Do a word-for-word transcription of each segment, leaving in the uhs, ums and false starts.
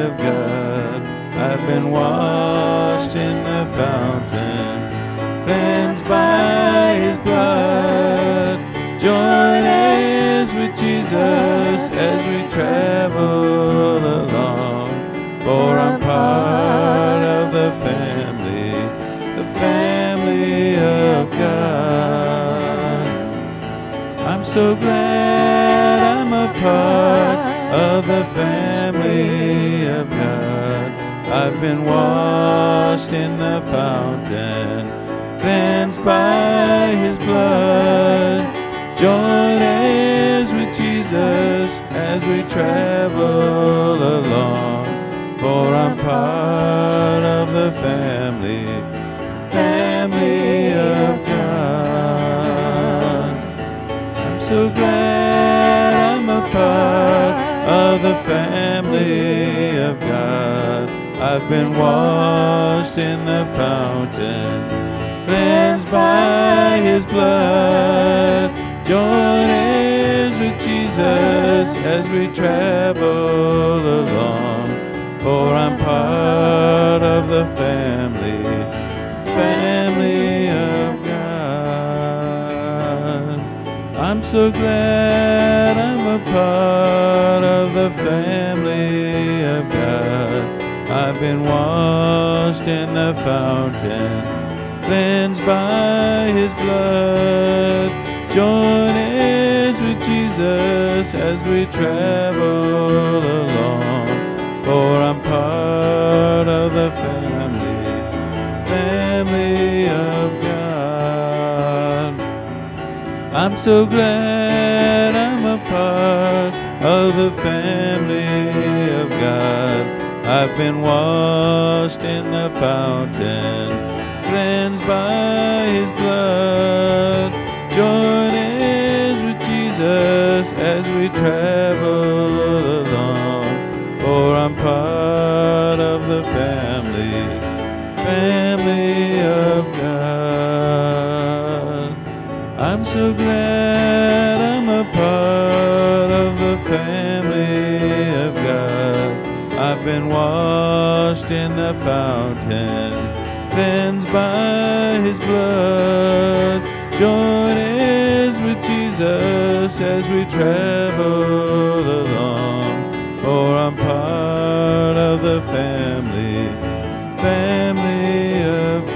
of God. I've been washed in the fountain, cleansed by His blood. Join hands with Jesus as we travel along, for I'm part of the family, the family of God. I'm so glad I'm a part of the family of God. I've been washed in the fountain, cleansed by His blood. Join hands with Jesus as we travel along, for I'm part of the family, family of God. I'm so glad I'm a part of the family of God. I've been washed in the fountain, cleansed by His blood. Join hands with Jesus as we travel along, for I'm part of the family, family of God. I'm so glad I'm a part of the family of God. I've been washed in the fountain, cleansed by His blood. Join hands with Jesus as we travel along, for I'm part of the family, family of God. I'm so glad I'm a part of the family of God. I've been washed in the fountain, cleansed by His blood. Join hands with Jesus as we travel along, for I'm part of the family, family of God. I'm so glad I'm a part of the family of God. I've been washed in the fountain, cleansed by His blood. Join hands with Jesus as we travel along, for I'm part of the family, family of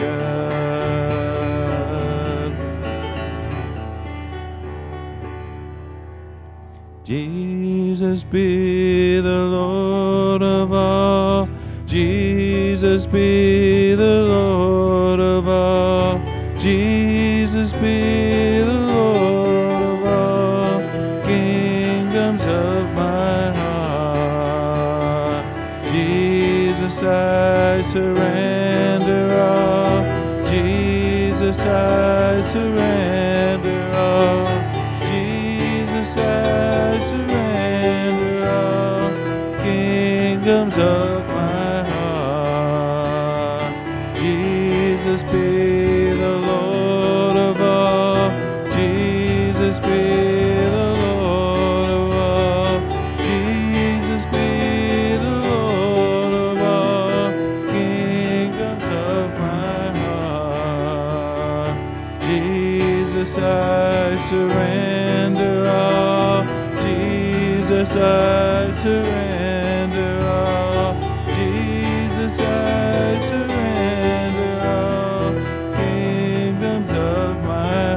God. Jesus be the Lord of all. Jesus be the Lord of all. Jesus be the Lord of all. Kingdoms of my heart. Jesus, I surrender all. Jesus, I surrender all. Jesus, I surrender all. Kingdoms of my heart. Jesus be the Lord of all. Jesus be the Lord of all. Jesus be the Lord of all. Kingdoms of my heart. Jesus, I surrender all. Jesus, I surrender all. Jesus, I surrender all. Kingdoms of my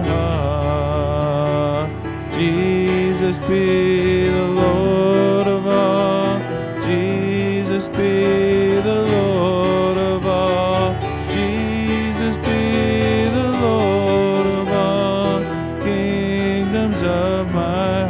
heart. Jesus be the Lord of all. Jesus be the Lord of all. Jesus be the Lord of all. Kingdoms of my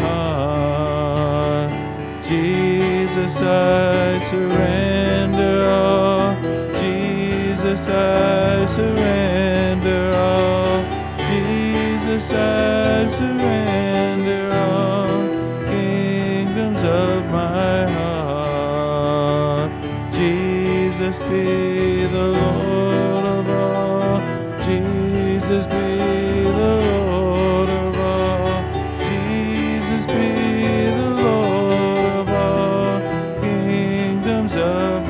heart. Jesus, I surrender all. Jesus, I surrender all. Jesus, I surrender all. Kingdoms of my heart. Jesus be the Lord of all. Jesus be the Lord of all. Jesus be the Lord of all. Kingdoms of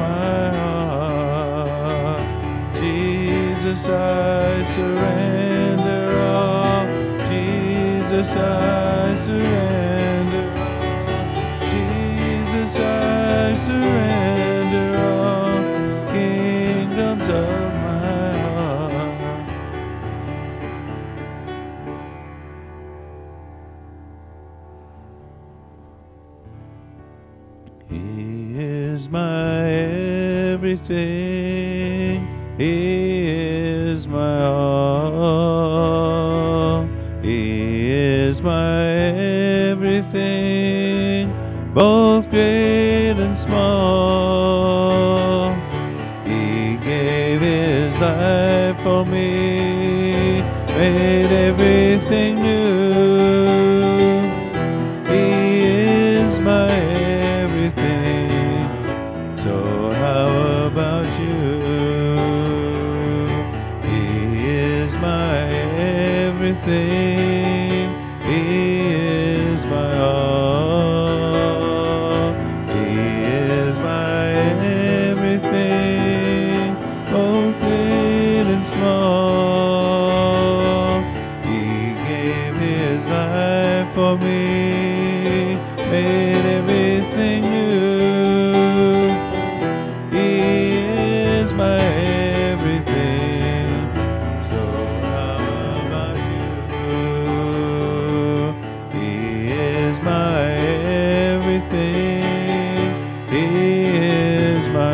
Jesus, I surrender all. Jesus, I surrender all. Jesus, I surrender all. Kingdoms of my heart. He is my everything. He is my all. He is my everything, both great and small. He gave his life for me, made everything new. He is my everything, so how about you? He is my everything, he is my all. He is my everything, both great and small. He gave his life for me, made everything new. He is my everything, so how about you? He is my everything, he is my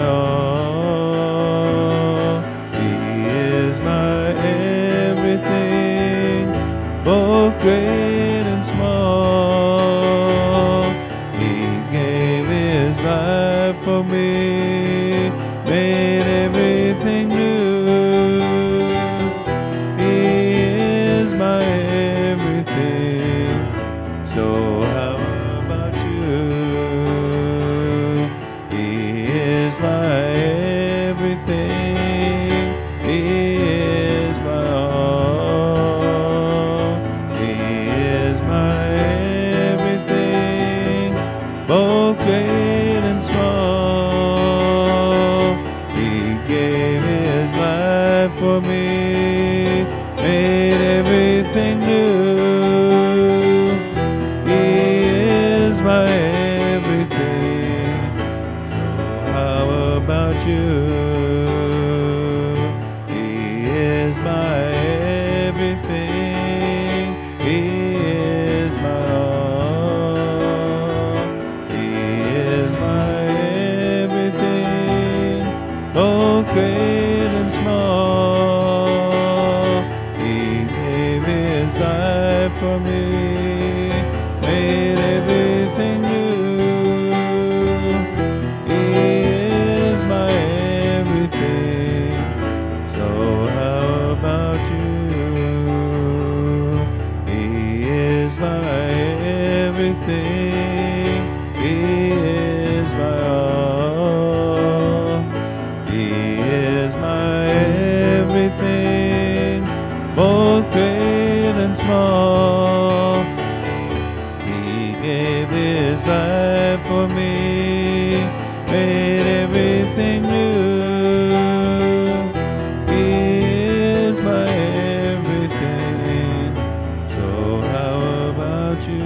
all. He is my everything, both great and small. He gave his life for me, made everything new. He is my everything, so how about you? He is my everything, he is my all. He is my everything, both great and small. He gave his life for me, made everything new. He is my everything, so how about you? He is my everything, he is my all. He is my everything, both great and small. He gave his life for me, made everything new. He is my everything, so how about you? He is my everything, he is my all. He is my everything, both great and small. He gave his life for me, made everything new. He is my everything, so how about you?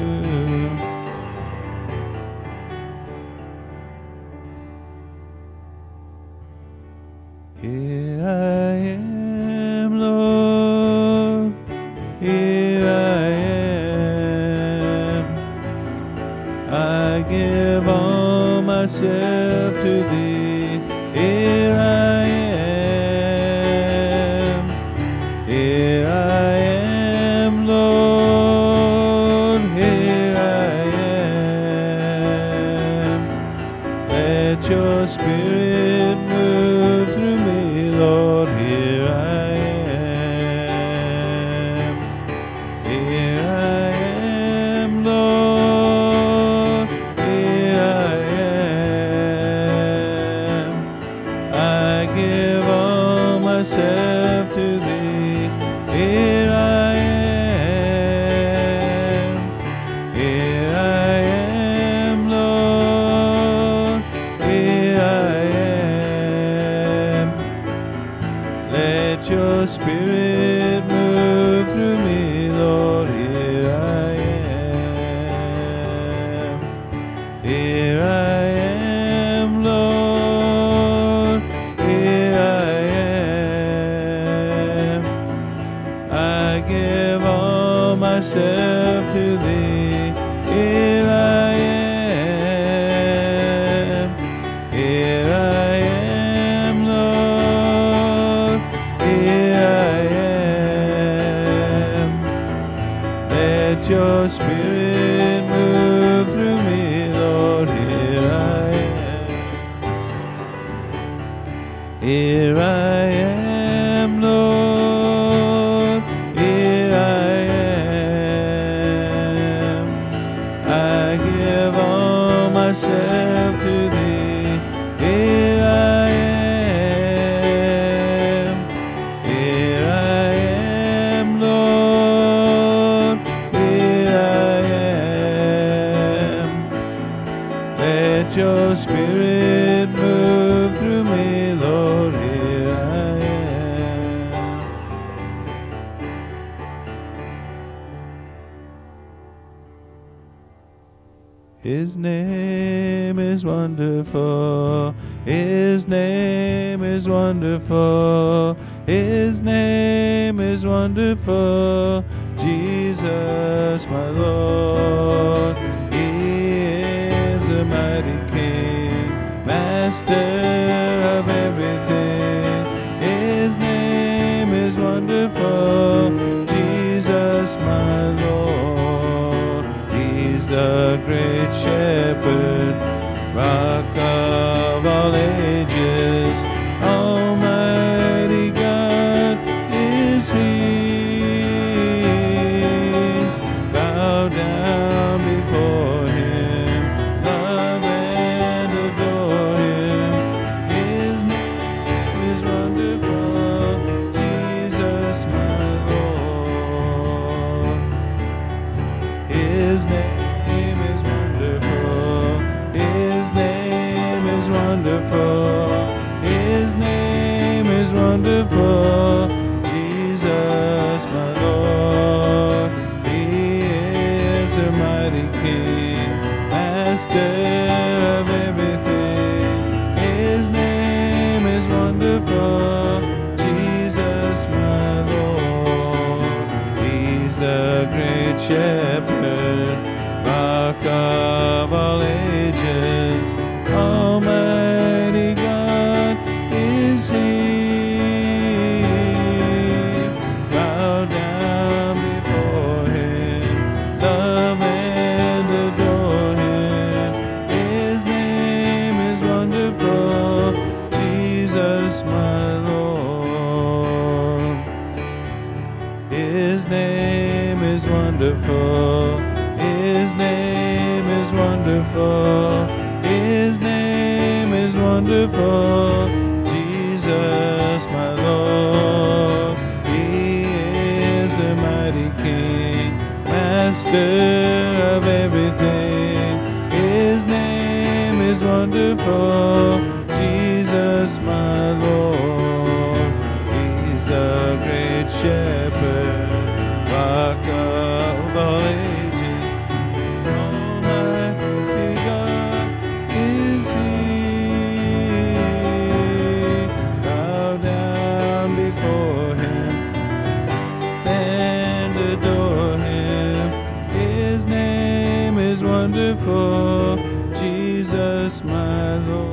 Here I am, Lord, here I am. I give all myself to thee. Here I am, here I am, Lord, here I am. Let your spirit move through me, Lord, here I am. Here I am, Lord, here I am. I give all myself to thee. Here I am. Here I am, Lord, here I am. Let your Spirit move through me, Lord. Here I am. Here I am, Lord. Here I am. I give all myself to Thee. Here I am. Here I am, Lord. Here I am. Let Your Spirit move through me, Lord. Here I am. Here I am, Lord. Here I am. I give all myself to Thee. Here I am. Here I am, Lord. Here I am. Let Your Spirit move through me, Lord. Here I am. His name is wonderful. His name is wonderful. His name is wonderful. Jesus, my Lord. He is a mighty King, Master of everything. His name is wonderful. Jesus, my Lord. He's the great shepherd, rock of all ages. Almighty God is He. Bow down before Him, love and adore Him. His name is wonderful. Jesus, my Lord. His name is wonderful. His name is wonderful. His name is wonderful. Jesus, my Lord. He is a mighty King, Master of everything. His name is wonderful. Jesus, my Lord. He's the great shepherd, rock of all ages. Almighty God is He. Bow down before Him, love and adore Him. His name is wonderful. Jesus, my Lord. His name is wonderful. His name is wonderful. His name is wonderful. Jesus, my Lord. He is a mighty King, Master of everything. His name is wonderful. Jesus, my Lord. He's the great shepherd, rock of all ages. Almighty God is He. Bow down before Him and adore Him. His name is wonderful. Jesus, my Lord.